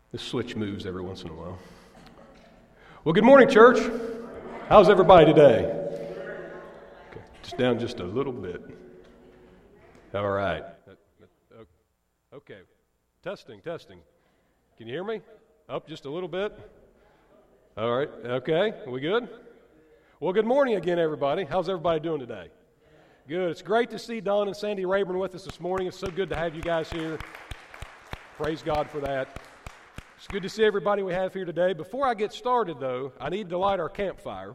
This switch moves every once in a while. Well, good morning, church. How's everybody today? Okay, just down just a little bit. All right. Okay. Testing. Can you hear me? Up just a little bit? All right. Okay. Are we good? Well, good morning again, everybody. How's everybody doing today? Good. It's great to see Don and Sandy Rayburn with us this morning. It's so good to have you guys here. Praise God for that. It's good to see everybody we have here today. Before I get started, though, I need to light our campfire.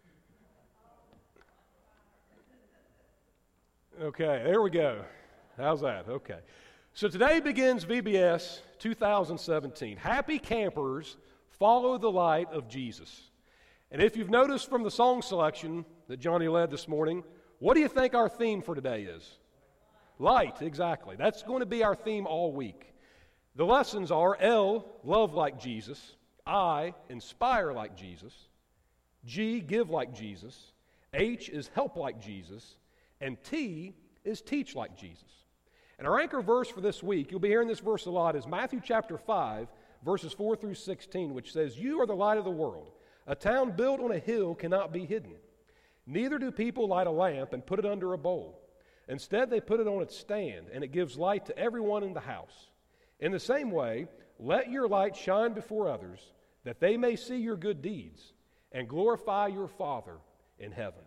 Okay, there we go. How's that? Okay. So today begins VBS 2017. Happy campers, follow the light of Jesus. And if you've noticed from the song selection that Johnny led this morning, what do you think our theme for today is? Light, exactly. That's going to be our theme all week. The lessons are L, love like Jesus. I, inspire like Jesus. G, give like Jesus. H is help like Jesus. And T is teach like Jesus. And our anchor verse for this week, you'll be hearing this verse a lot, is Matthew chapter 5, verses 4 through 16, which says, "You are the light of the world. A town built on a hill cannot be hidden. Neither do people light a lamp and put it under a bowl. Instead, they put it on its stand, and it gives light to everyone in the house. In the same way, let your light shine before others, that they may see your good deeds and glorify your Father in heaven."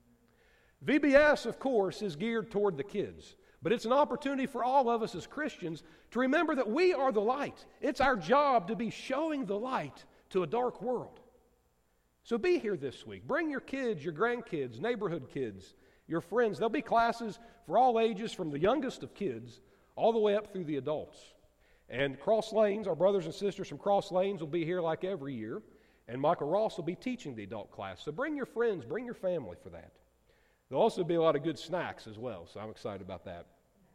VBS, of course, is geared toward the kids, but it's an opportunity for all of us as Christians to remember that we are the light. It's our job to be showing the light to a dark world. So be here this week. Bring your kids, your grandkids, neighborhood kids, your friends. There'll be classes for all ages, from the youngest of kids all the way up through the adults. And Cross Lanes, our brothers and sisters from Cross Lanes will be here like every year. And Michael Ross will be teaching the adult class. So bring your friends, bring your family for that. There'll also be a lot of good snacks as well, so I'm excited about that.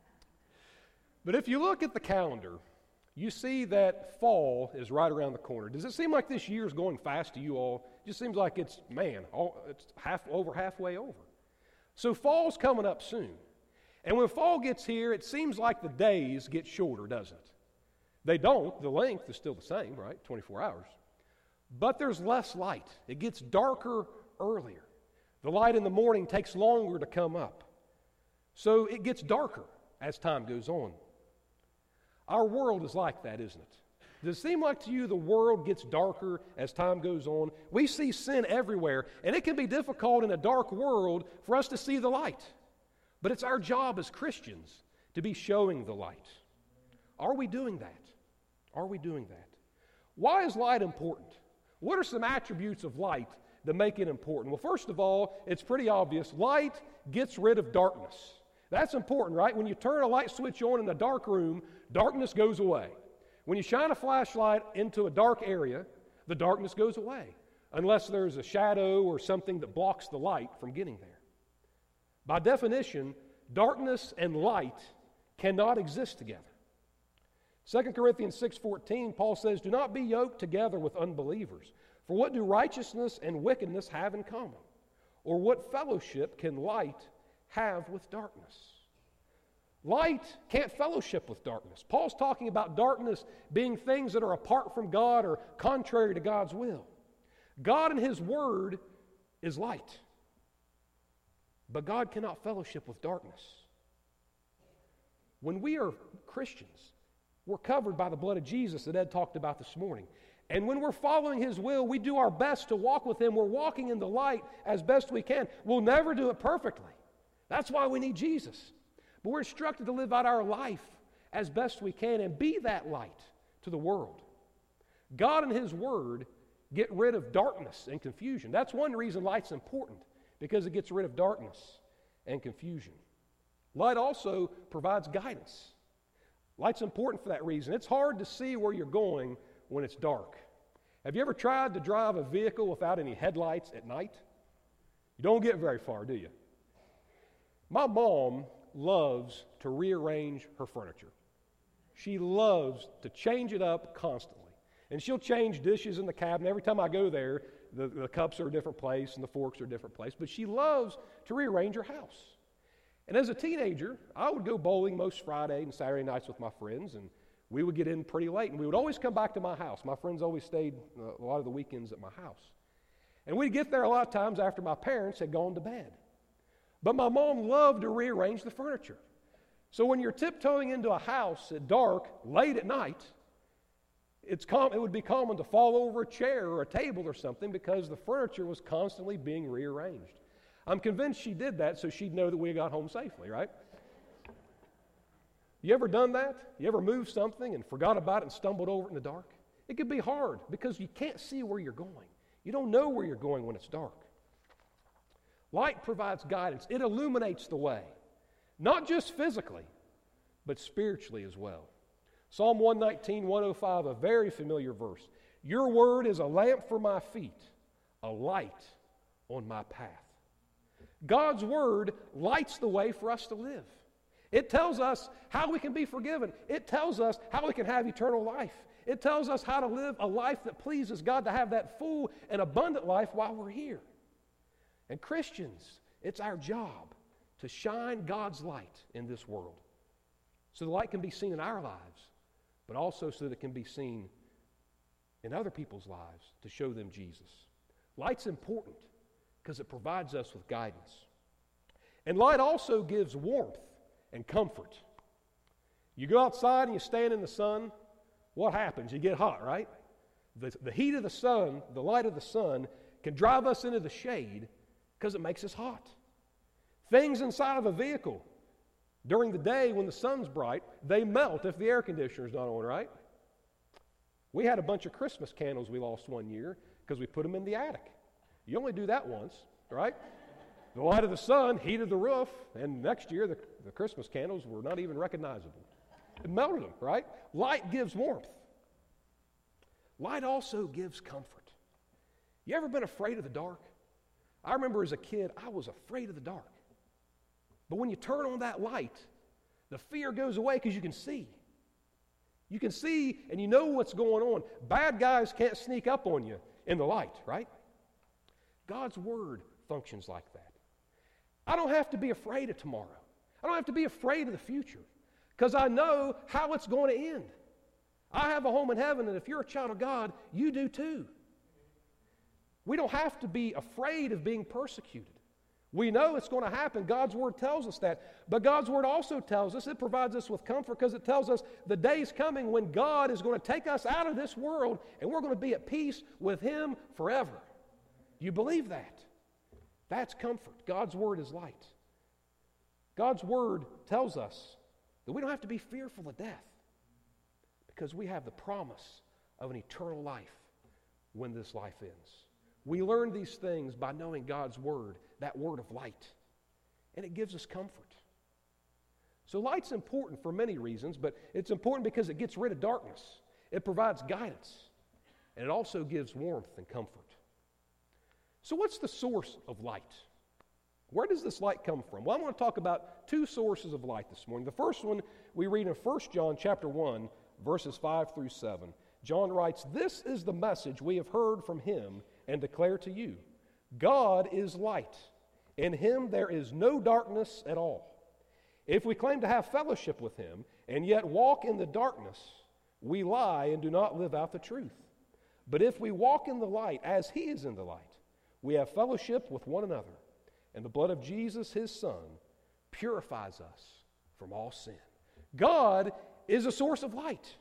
But if you look at the calendar, you see that fall is right around the corner. Does it seem like this year is going fast to you all? It just seems like it's halfway over. So fall's coming up soon. And when fall gets here, it seems like the days get shorter, doesn't it? They don't. The length is still the same, right? 24 hours. But there's less light. It gets darker earlier. The light in the morning takes longer to come up. So it gets darker as time goes on. Our world is like that, isn't it? Does it seem like to you the world gets darker as time goes on? We see sin everywhere, and it can be difficult in a dark world for us to see the light. But it's our job as Christians to be showing the light. Are we doing that? Are we doing that? Why is light important? What are some attributes of light that make it important? Well, first of all, it's pretty obvious. Light gets rid of darkness. That's important, right? When you turn a light switch on in a dark room, darkness goes away. When you shine a flashlight into a dark area, the darkness goes away, unless there's a shadow or something that blocks the light from getting there. By definition, darkness and light cannot exist together. 2 Corinthians 6:14, Paul says, "Do not be yoked together with unbelievers. For what do righteousness and wickedness have in common? Or what fellowship can light have with darkness?" Light can't fellowship with darkness. Paul's talking about darkness being things that are apart from God or contrary to God's will. God and His Word is light. But God cannot fellowship with darkness. When we are Christians, we're covered by the blood of Jesus that Ed talked about this morning. And when we're following His will, we do our best to walk with Him. We're walking in the light as best we can. We'll never do it perfectly. That's why we need Jesus. But we're instructed to live out our life as best we can and be that light to the world. God and His Word get rid of darkness and confusion. That's one reason light's important, because it gets rid of darkness and confusion. Light also provides guidance. Light's important for that reason. It's hard to see where you're going when it's dark. Have you ever tried to drive a vehicle without any headlights at night? You don't get very far, do you? My mom loves to rearrange her furniture. She loves to change it up constantly. And she'll change dishes in the cabinet. Every time I go there, the cups are a different place and the forks are a different place. But she loves to rearrange her house. And as a teenager, I would go bowling most Friday and Saturday nights with my friends, and we would get in pretty late, and we would always come back to my house. My friends always stayed a lot of the weekends at my house. And we'd get there a lot of times after my parents had gone to bed. But my mom loved to rearrange the furniture. So when you're tiptoeing into a house at dark, late at night, it would be common to fall over a chair or a table or something because the furniture was constantly being rearranged. I'm convinced she did that so she'd know that we got home safely, right? You ever done that? You ever moved something and forgot about it and stumbled over it in the dark? It could be hard because you can't see where you're going. You don't know where you're going when it's dark. Light provides guidance. It illuminates the way, not just physically, but spiritually as well. Psalm 119, 105, a very familiar verse. Your word is a lamp for my feet, a light on my path. God's word lights the way for us to live. It tells us how we can be forgiven. It tells us how we can have eternal life. It tells us how to live a life that pleases God, to have that full and abundant life while we're here. And Christians, it's our job to shine God's light in this world so the light can be seen in our lives, but also so that it can be seen in other people's lives to show them Jesus. Light's important because it provides us with guidance. And light also gives warmth and comfort. You go outside and you stand in the sun, what happens? You get hot, right? The heat of the sun, the light of the sun, can drive us into the shade because it makes us hot. Things inside of a vehicle, during the day when the sun's bright, they melt if the air conditioner's not on, right? We had a bunch of Christmas candles we lost one year because we put them in the attic. You only do that once, right? The light of the sun heated the roof, and next year the Christmas candles were not even recognizable. It melted them, right? Light gives warmth. Light also gives comfort. You ever been afraid of the dark? I remember as a kid, I was afraid of the dark. But when you turn on that light, the fear goes away because you can see. You can see and you know what's going on. Bad guys can't sneak up on you in the light, right? God's word functions like that. I don't have to be afraid of tomorrow. I don't have to be afraid of the future because I know how it's going to end. I have a home in heaven, and if you're a child of God, you do too. We don't have to be afraid of being persecuted. We know it's going to happen. God's word tells us that. But God's word also tells us, it provides us with comfort because it tells us the day's coming when God is going to take us out of this world and we're going to be at peace with Him forever. You believe that? That's comfort. God's word is light. God's word tells us that we don't have to be fearful of death because we have the promise of an eternal life when this life ends. We learn these things by knowing God's word, that word of light, and it gives us comfort. So light's important for many reasons, but it's important because it gets rid of darkness. It provides guidance, and it also gives warmth and comfort. So what's the source of light? Where does this light come from? Well, I want to talk about two sources of light this morning. The first one we read in 1 John chapter 1, verses 5 through 7. John writes, "This is the message we have heard from Him and declare to you. God is light. In Him there is no darkness at all. If we claim to have fellowship with Him and yet walk in the darkness, we lie and do not live out the truth. But if we walk in the light as He is in the light, we have fellowship with one another, and the blood of Jesus, His Son, purifies us from all sin." God is a source of light.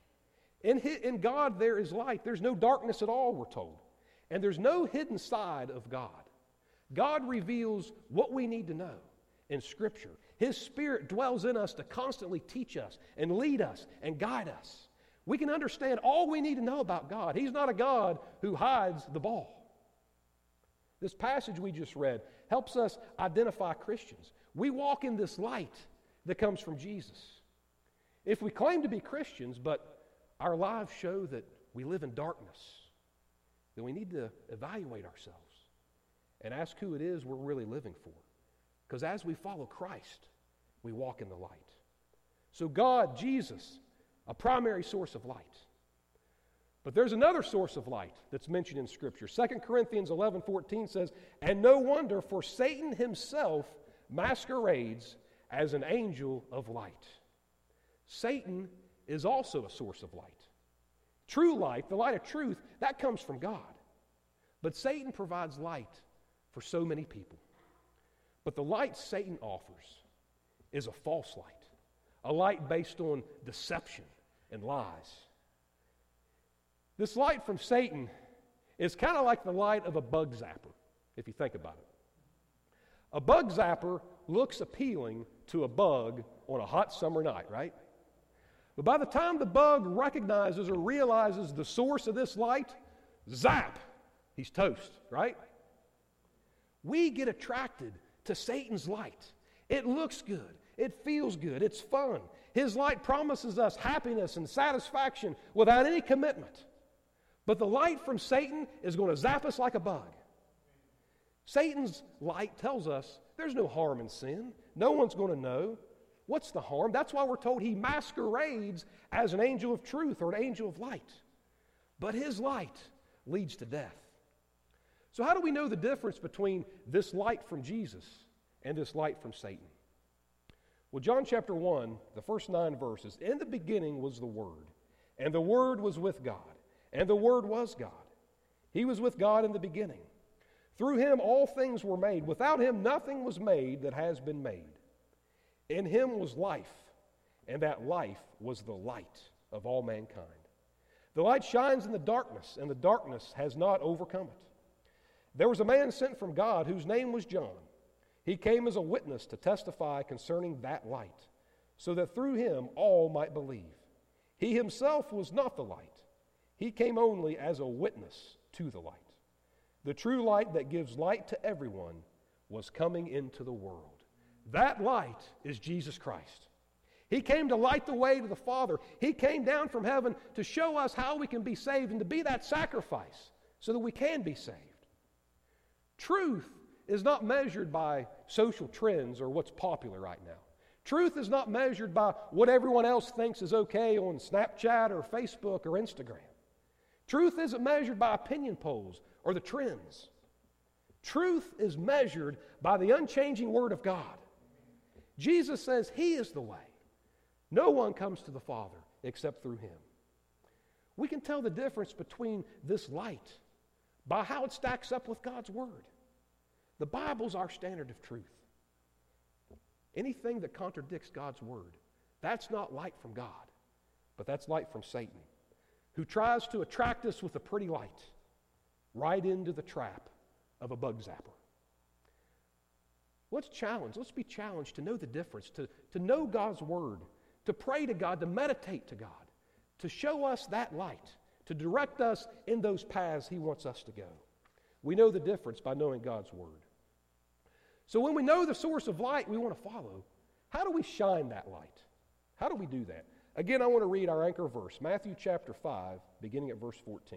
In God there is light. There's no darkness at all, we're told. And there's no hidden side of God. God reveals what we need to know in Scripture. His Spirit dwells in us to constantly teach us and lead us and guide us. We can understand all we need to know about God. He's not a God who hides the ball. This passage we just read helps us identify Christians. We walk in this light that comes from Jesus. If we claim to be Christians, but our lives show that we live in darkness, then we need to evaluate ourselves and ask who it is we're really living for. Because as we follow Christ, we walk in the light. So God, Jesus, a primary source of light. But there's another source of light that's mentioned in Scripture. 2 Corinthians 11:14 says, "And no wonder, for Satan himself masquerades as an angel of light." Satan is also a source of light. True light, the light of truth, that comes from God. But Satan provides light for so many people. But the light Satan offers is a false light, a light based on deception and lies. This light from Satan is kind of like the light of a bug zapper, if you think about it. A bug zapper looks appealing to a bug on a hot summer night, right? But by the time the bug recognizes or realizes the source of this light, zap, he's toast, right? We get attracted to Satan's light. It looks good. It feels good. It's fun. His light promises us happiness and satisfaction without any commitment. But the light from Satan is going to zap us like a bug. Satan's light tells us there's no harm in sin. No one's going to know. What's the harm? That's why we're told he masquerades as an angel of truth or an angel of light. But his light leads to death. So how do we know the difference between this light from Jesus and this light from Satan? Well, John chapter 1, the first 9 verses, in the beginning was the Word, and the Word was with God, and the Word was God. He was with God in the beginning. Through him all things were made. Without him nothing was made that has been made. In him was life, and that life was the light of all mankind. The light shines in the darkness, and the darkness has not overcome it. There was a man sent from God whose name was John. He came as a witness to testify concerning that light, so that through him all might believe. He himself was not the light. He came only as a witness to the light. The true light that gives light to everyone was coming into the world. That light is Jesus Christ. He came to light the way to the Father. He came down from heaven to show us how we can be saved and to be that sacrifice so that we can be saved. Truth is not measured by social trends or what's popular right now. Truth is not measured by what everyone else thinks is okay on Snapchat or Facebook or Instagram. Truth isn't measured by opinion polls or the trends. Truth is measured by the unchanging Word of God. Jesus says He is the way. No one comes to the Father except through Him. We can tell the difference between this light by how it stacks up with God's Word. The Bible's our standard of truth. Anything that contradicts God's Word, that's not light from God, but that's light from Satan, who tries to attract us with a pretty light right into the trap of a bug zapper. Let's be challenged to know the difference, to know God's Word, to pray to God, to meditate to God, to show us that light, to direct us in those paths He wants us to go. We know the difference by knowing God's Word. So when we know the source of light we want to follow, how do we shine that light? How do we do that? Again, I want to read our anchor verse, Matthew chapter 5, beginning at verse 14.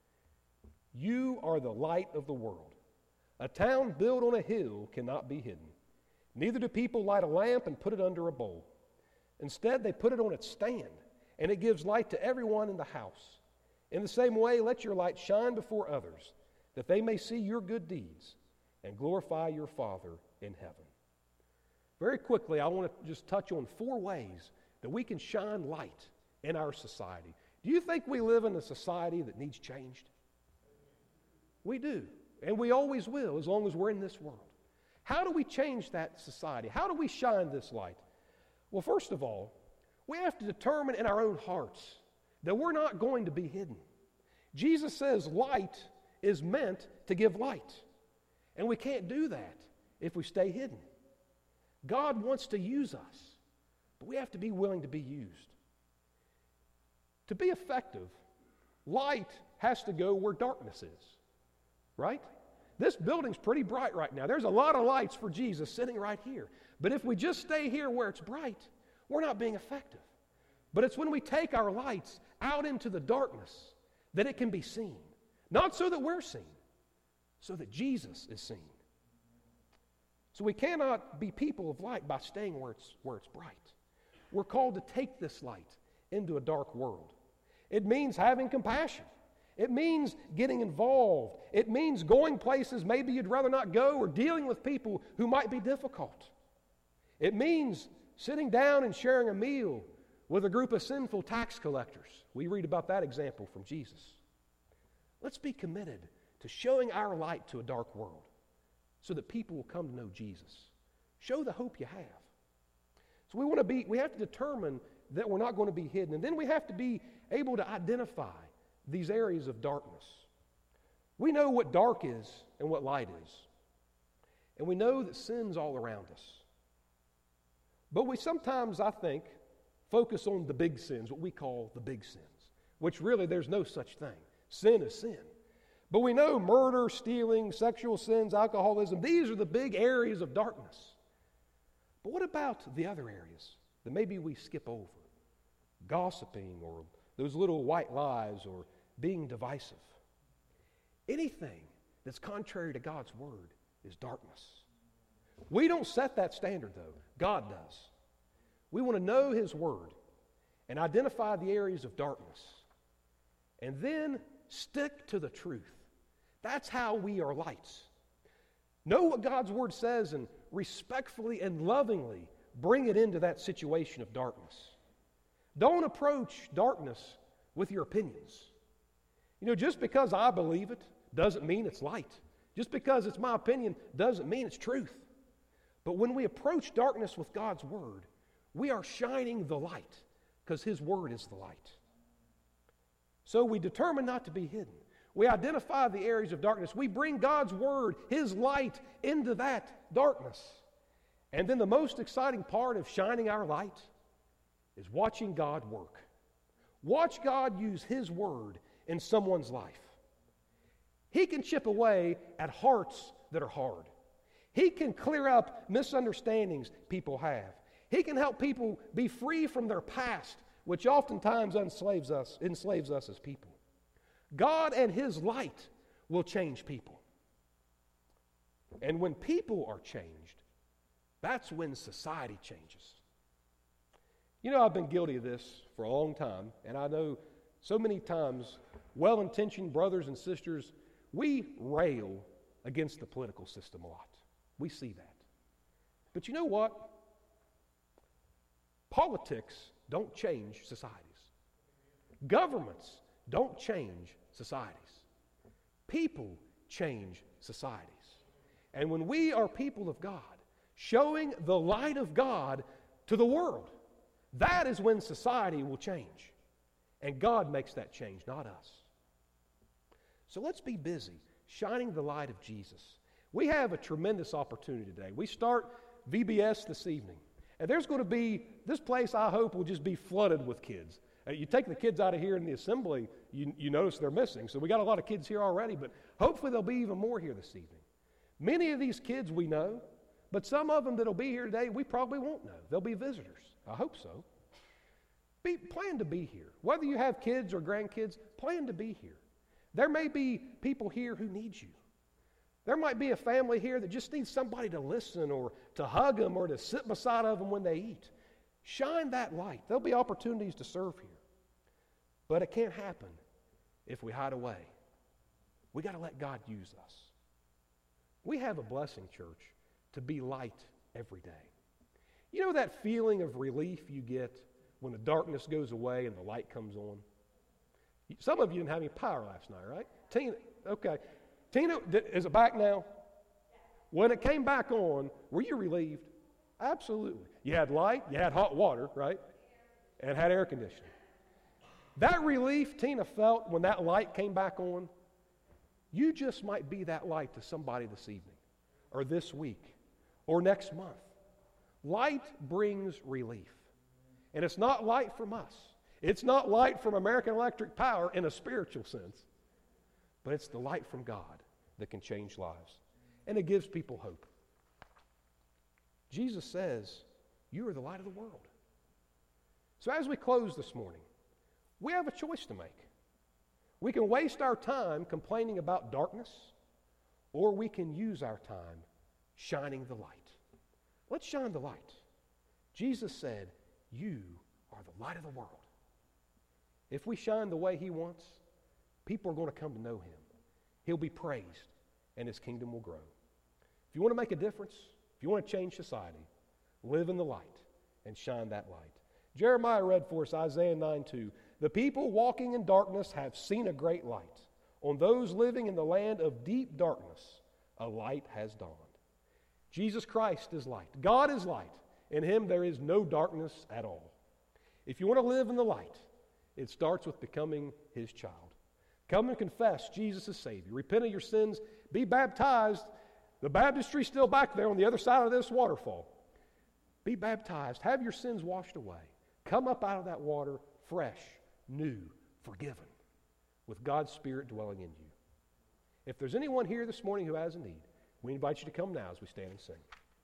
You are the light of the world. A town built on a hill cannot be hidden. Neither do people light a lamp and put it under a bowl. Instead, they put it on its stand, and it gives light to everyone in the house. In the same way, let your light shine before others, that they may see your good deeds and glorify your Father in heaven. Very quickly, I want to just touch on 4 ways that we can shine light in our society. Do you think we live in a society that needs changed? We do, and we always will as long as we're in this world. How do we change that society? How do we shine this light? Well, first of all, we have to determine in our own hearts that we're not going to be hidden. Jesus says light is meant to give light. And we can't do that if we stay hidden. God wants to use us, but we have to be willing to be used. To be effective, light has to go where darkness is, right? This building's pretty bright right now. There's a lot of lights for Jesus sitting right here. But if we just stay here where it's bright, we're not being effective. But it's when we take our lights out into the darkness that it can be seen. Not so that we're seen, so that Jesus is seen. So we cannot be people of light by staying where it's bright. We're called to take this light into a dark world. It means having compassion. It means getting involved. It means going places maybe you'd rather not go or dealing with people who might be difficult. It means sitting down and sharing a meal with a group of sinful tax collectors. We read about that example from Jesus. Let's be committed to showing our light to a dark world so that people will come to know Jesus. Show the hope you have. So we have to determine that we're not going to be hidden. And then we have to be able to identify these areas of darkness. We know what dark is and what light is. And we know that sin's all around us. But we sometimes, I think, focus on the big sins, what we call the big sins, which really there's no such thing. Sin is sin. But we know murder, stealing, sexual sins, alcoholism, these are the big areas of darkness. But what about the other areas that maybe we skip over? Gossiping, or those little white lies, or being divisive. Anything that's contrary to God's word is darkness. We don't set that standard, though. God does. We want to know His word and identify the areas of darkness, and then stick to the truth. That's how we are lights. Know what God's word says and respectfully and lovingly bring it into that situation of darkness. Don't approach darkness with your opinions. Just because I believe it doesn't mean it's light. Just because it's my opinion doesn't mean it's truth. But when we approach darkness with God's word, we are shining the light because His word is the light. So we determine not to be hidden. We identify the areas of darkness. We bring God's word, His light, into that darkness. And then the most exciting part of shining our light is watching God work. Watch God use His word in someone's life. He can chip away at hearts that are hard. He can clear up misunderstandings people have. He can help people be free from their past, which oftentimes enslaves us as people. God and His light will change people. And when people are changed, that's when society changes. I've been guilty of this for a long time, and I know so many times well-intentioned brothers and sisters, we rail against the political system a lot. We see that. But you know what? Politics don't change societies. Governments don't change societies. People change societies. And when we are people of God, showing the light of God to the world, that is when society will change. And God makes that change, not us. So let's be busy shining the light of Jesus. We have a tremendous opportunity today. We start VBS this evening. And there's going to be, this place I hope will just be flooded with kids. You take the kids out of here in the assembly, you notice they're missing. So we got a lot of kids here already, but hopefully there'll be even more here this evening. Many of these kids we know, but some of them that'll be here today we probably won't know. They'll be visitors. I hope so. Plan to be here. Whether you have kids or grandkids, plan to be here. There may be people here who need you. There might be a family here that just needs somebody to listen or to hug them or to sit beside of them when they eat. Shine that light. There'll be opportunities to serve here. But it can't happen if we hide away. We got to let God use us. We have a blessing, church, to be light every day. You know that feeling of relief you get when the darkness goes away and the light comes on? Some of you didn't have any power last night, right? Tina, okay. Tina, is it back now? When it came back on, were you relieved? Absolutely. You had light, you had hot water, right? And had air conditioning. That relief Tina felt when that light came back on, you just might be that light to somebody this evening, or this week, or next month. Light brings relief. And it's not light from us. It's not light from American Electric Power in a spiritual sense. But it's the light from God that can change lives. And it gives people hope. Jesus says, you are the light of the world. So as we close this morning, we have a choice to make. We can waste our time complaining about darkness, or we can use our time shining the light. Let's shine the light. Jesus said, you are the light of the world. If we shine the way He wants, people are going to come to know Him. He'll be praised, and His kingdom will grow. If you want to make a difference, if you want to change society, live in the light and shine that light. Jeremiah read for us Isaiah 9:2. The people walking in darkness have seen a great light. On those living in the land of deep darkness, a light has dawned. Jesus Christ is light. God is light. In him there is no darkness at all. If you want to live in the light, it starts with becoming his child. Come and confess Jesus as Savior. Repent of your sins. Be baptized. The baptistry's still back there on the other side of this waterfall. Be baptized. Have your sins washed away. Come up out of that water fresh, new, forgiven, with God's Spirit dwelling in you. If there's anyone here this morning who has a need, we invite you to come now as we stand and sing.